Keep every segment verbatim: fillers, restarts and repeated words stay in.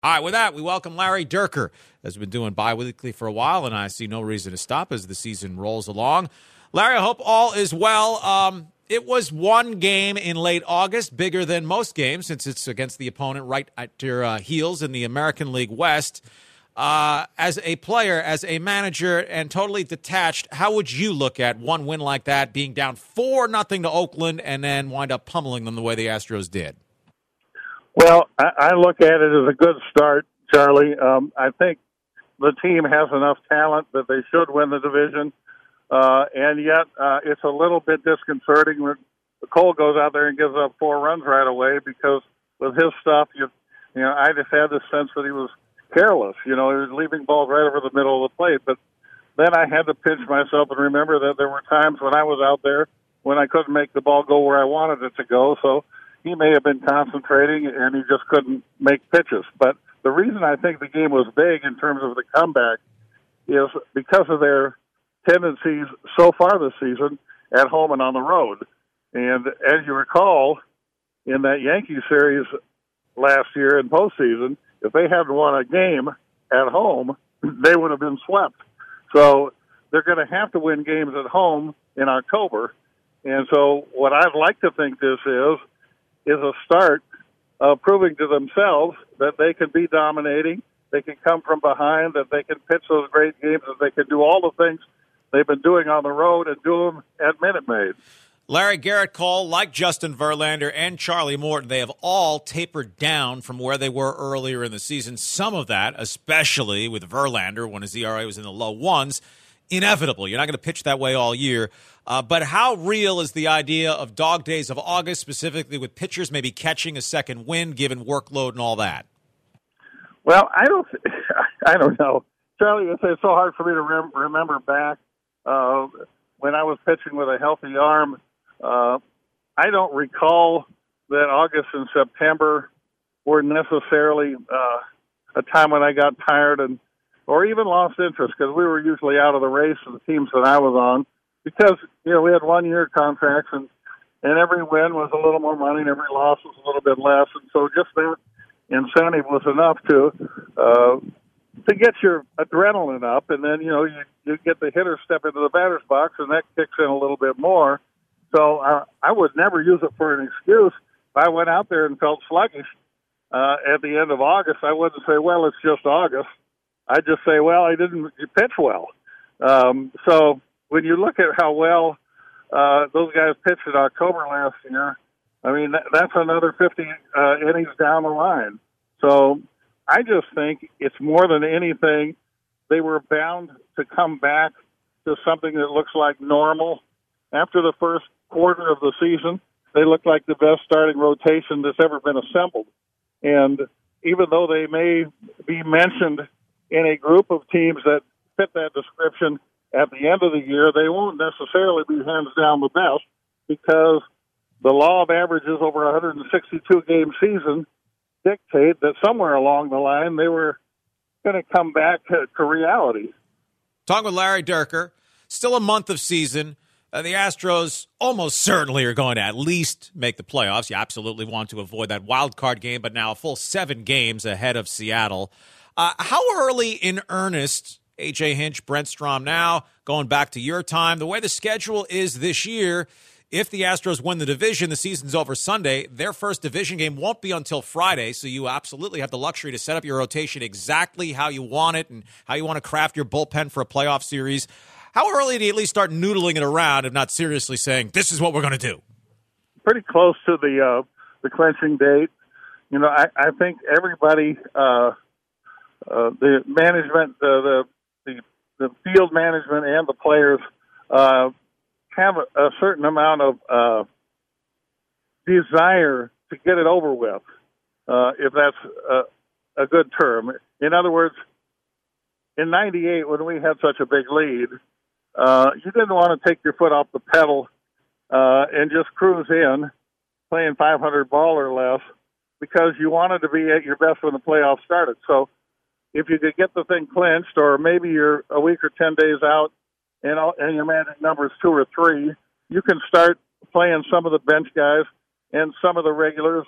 All right, with that, we welcome Larry Dierker, has been doing bi-weekly for a while, and I see no reason to stop as the season rolls along. Larry, I hope all is well. Um, it was one game in late August, bigger than most games since it's against the opponent right at your uh, heels in the American League West. Uh, as a player, as a manager, and totally detached, how would you look at one win like that, being down four nothing to Oakland, and then wind up pummeling them the way the Astros did? Well, I, I look at it as a good start, Charlie. Um, I think the team has enough talent that they should win the division, uh, and yet uh, it's a little bit disconcerting when Cole goes out there and gives up four runs right away because with his stuff, you, you know, I just had the sense that he was careless. You know, he was leaving balls right over the middle of the plate. But then I had to pinch myself and remember that there were times when I was out there when I couldn't make the ball go where I wanted it to go. So he may have been concentrating and he just couldn't make pitches. But the reason I think the game was big in terms of the comeback is because of their tendencies so far this season at home and on the road. And as you recall, in that Yankee series last year in postseason, if they hadn't won a game at home, they would have been swept. So they're going to have to win games at home in October. And so what I'd like to think this is, is a start of proving to themselves that they can be dominating, they can come from behind, that they can pitch those great games, that they can do all the things they've been doing on the road and do them at Minute Maid. Larry, Garrett Cole, like Justin Verlander and Charlie Morton, they have all tapered down from where they were earlier in the season. Some of that, especially with Verlander, when his E R A was in the low ones, inevitable. You're not going to pitch that way all year. Uh, but how real is the idea of dog days of August, specifically with pitchers maybe catching a second wind, given workload and all that? Well, I don't, I don't know, Charlie. It's, it's so hard for me to rem- remember back uh, when I was pitching with a healthy arm. Uh, I don't recall that August and September were necessarily uh, a time when I got tired and or even lost interest because we were usually out of the race of the teams that I was on because, you know, we had one-year contracts and, and every win was a little more money and every loss was a little bit less. And so just that incentive was enough to uh, to get your adrenaline up. And then, you know, you, you get the hitter step into the batter's box and that kicks in a little bit more. So uh, I would never use it for an excuse. If I went out there and felt sluggish uh, at the end of August, I wouldn't say, well, it's just August. I'd just say, well, I didn't pitch well. Um, so when you look at how well uh, those guys pitched in October last year, I mean, that, that's another fifty uh, innings down the line. So I just think it's more than anything, they were bound to come back to something that looks like normal. After the first quarter of the season, they look like the best starting rotation that's ever been assembled. And even though they may be mentioned in a group of teams that fit that description at the end of the year, they won't necessarily be hands down the best because the law of averages over a one hundred sixty-two game season dictate that somewhere along the line they were going to come back to, to reality. Talking with Larry Dierker, still a month of season. Uh, the Astros almost certainly are going to at least make the playoffs. You absolutely want to avoid that wild card game, but now a full seven games ahead of Seattle. Uh, how early in earnest, A J Hinch, Brent Strom now, going back to your time, the way the schedule is this year, if the Astros win the division, the season's over Sunday. Their first division game won't be until Friday, so you absolutely have the luxury to set up your rotation exactly how you want it and how you want to craft your bullpen for a playoff series. How early do you at least start noodling it around, if not seriously saying, this is what we're going to do? Pretty close to the uh, the clinching date. You know, I, I think everybody, uh, uh, the management, uh, the, the the field management and the players uh, have a, a certain amount of uh, desire to get it over with, uh, if that's a, a good term. In other words, in ninety-eight, when we had such a big lead, uh, you didn't want to take your foot off the pedal uh, and just cruise in, playing five hundred ball or less, because you wanted to be at your best when the playoffs started. So if you could get the thing clinched, or maybe you're a week or ten days out and, all, and your magic number is two or three, you can start playing some of the bench guys and some of the regulars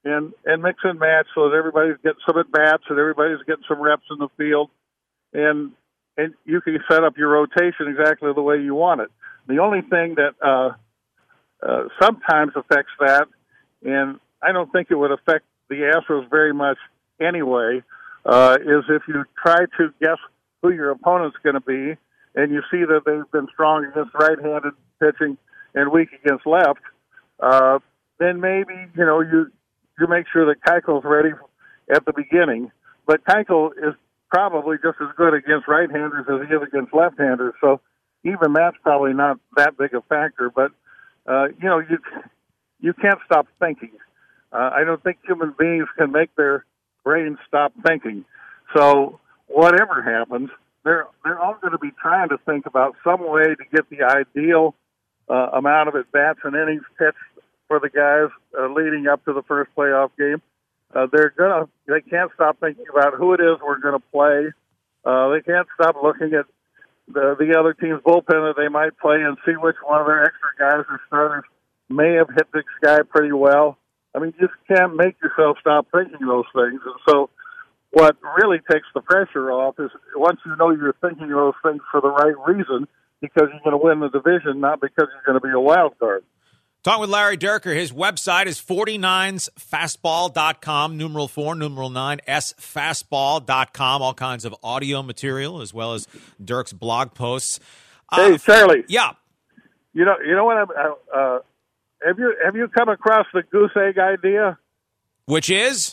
and and mix and match so that everybody's getting some at bats and everybody's getting some reps in the field, and and you can set up your rotation exactly the way you want it. The only thing that uh, uh, sometimes affects that, and I don't think it would affect the Astros very much anyway, uh, is if you try to guess who your opponent's going to be, and you see that they've been strong against right-handed pitching and weak against left, uh, then maybe, you know, you you make sure that Keuchel's ready at the beginning. But Keuchel is probably just as good against right-handers as he is against left-handers, so even that's probably not that big a factor. But, uh, you know, you you can't stop thinking. Uh, I don't think human beings can make their brains stop thinking. So whatever happens, they're they're all going to be trying to think about some way to get the ideal uh, amount of at-bats and innings pitched for the guys uh, leading up to the first playoff game. Uh, they're gonna they can't stop thinking about who it is we're going to play. Uh, they can't stop looking at the the other team's bullpen that they might play and see which one of their extra guys or starters may have hit this guy pretty well. I mean, you just can't make yourself stop thinking those things. And so what really takes the pressure off is once you know you're thinking those things for the right reason, because you're going to win the division, not because you're going to be a wild card. Talking with Larry Dierker. His website is forty-nines fastball dot com, numeral four, numeral nine, s fastball dot com. All kinds of audio material as well as Dirk's blog posts. Hey, uh, Charlie. Yeah. You know, you know what? I'm, uh, have you have you come across the goose egg idea? Which is?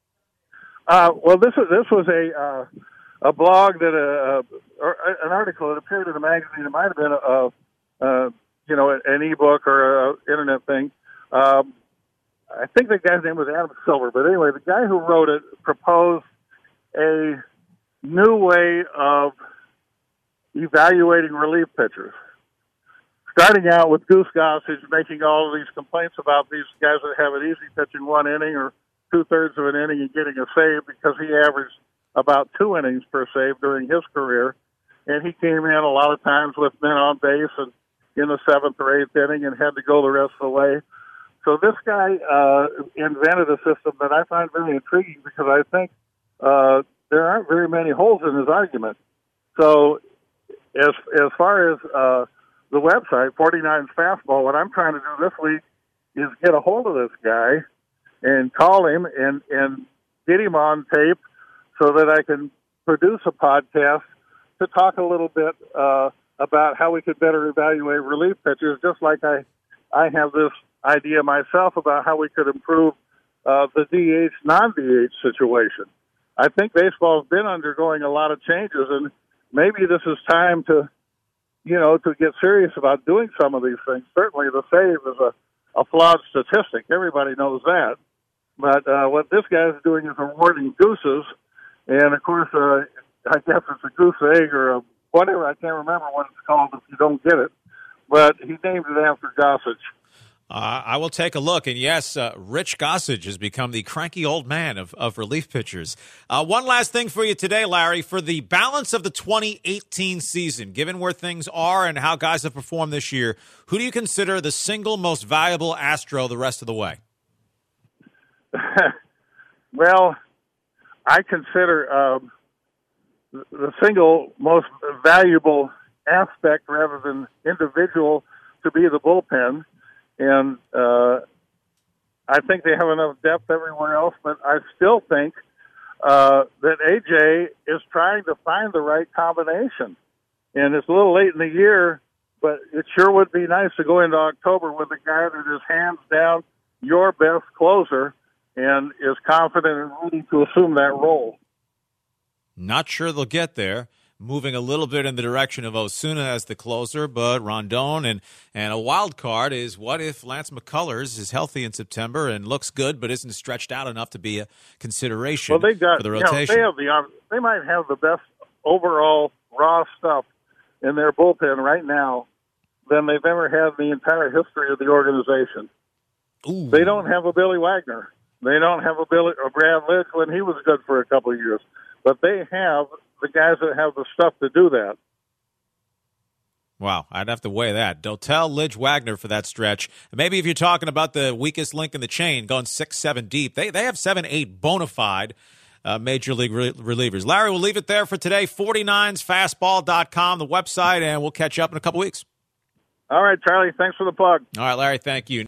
Uh, well, this is this was a uh, a blog that uh, or an article that appeared in a magazine. It might have been a. a, a you know, an e-book or an internet thing. Um, I think the guy's name was Adam Silver. But anyway, the guy who wrote it proposed a new way of evaluating relief pitchers. Starting out with Goose Gossage making all of these complaints about these guys that have it easy pitching one inning or two-thirds of an inning and getting a save because he averaged about two innings per save during his career. And he came in a lot of times with men on base and in the seventh or eighth inning and had to go the rest of the way. So this guy uh, invented a system that I find very intriguing because I think uh, there aren't very many holes in his argument. So as as far as uh, the website, forty-nine's Fastball, what I'm trying to do this week is get a hold of this guy and call him and, and get him on tape so that I can produce a podcast to talk a little bit uh, about how we could better evaluate relief pitchers, just like I, I have this idea myself about how we could improve uh, the D H, non-D H situation. I think baseball's been undergoing a lot of changes, and maybe this is time to, you know, to get serious about doing some of these things. Certainly the save is a, a flawed statistic. Everybody knows that. But uh, what this guy's doing is awarding gooses, and, of course, uh, I guess it's a goose egg or a whatever, I can't remember what it's called if you don't get it, but he named it after Gossage. Uh, I will take a look, and yes, uh, Rich Gossage has become the cranky old man of, of relief pitchers. Uh, one last thing for you today, Larry. For the balance of the twenty eighteen season, given where things are and how guys have performed this year, who do you consider the single most valuable Astro the rest of the way? Well, I consider... Um, the single most valuable aspect rather than individual to be the bullpen. And uh, I think they have enough depth everywhere else, but I still think uh, that A J is trying to find the right combination. And it's a little late in the year, but it sure would be nice to go into October with a guy that is hands down your best closer and is confident and ready to assume that role. Not sure they'll get there. Moving a little bit in the direction of Osuna as the closer, but Rondon and, and a wild card is what if Lance McCullers is healthy in September and looks good but isn't stretched out enough to be a consideration well, they got, for the you know, rotation. they, have the, they might have the best overall raw stuff in their bullpen right now than they've ever had in the entire history of the organization. Ooh. They don't have a Billy Wagner. They don't have a Billy or Brad Lidge when he was good for a couple of years. But they have the guys that have the stuff to do that. Wow, I'd have to weigh that. Dotel, Lidge, Wagner for that stretch. Maybe if you're talking about the weakest link in the chain, going six, seven deep, they they have seven, eight bona fide uh, major league re- relievers. Larry, we'll leave it there for today. forty-nines fastball dot com, the website, and we'll catch you up in a couple weeks. All right, Charlie, thanks for the plug. All right, Larry, thank you.